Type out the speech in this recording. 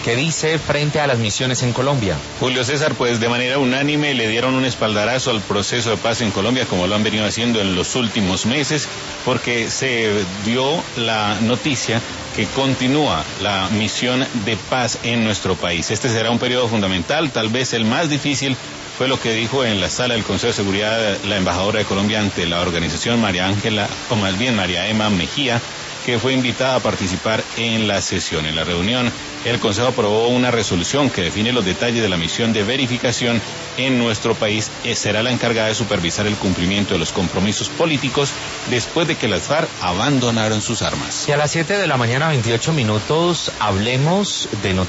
¿Qué dice frente a las misiones en Colombia? Julio César, pues de manera unánime le dieron un espaldarazo al proceso de paz en Colombia, como lo han venido haciendo en los últimos meses, porque se dio la noticia que continúa la misión de paz en nuestro país. Este será un periodo fundamental, tal vez el más difícil. Fue lo que dijo en la sala del Consejo de Seguridad la embajadora de Colombia ante la organización María Emma Mejía, que fue invitada a participar en la sesión. En la reunión, el Consejo aprobó una resolución que define los detalles de la misión de verificación en nuestro país. Será la encargada de supervisar el cumplimiento de los compromisos políticos después de que las FARC abandonaron sus armas. Y a las 7 de la mañana, 28 minutos, hablemos de noticias.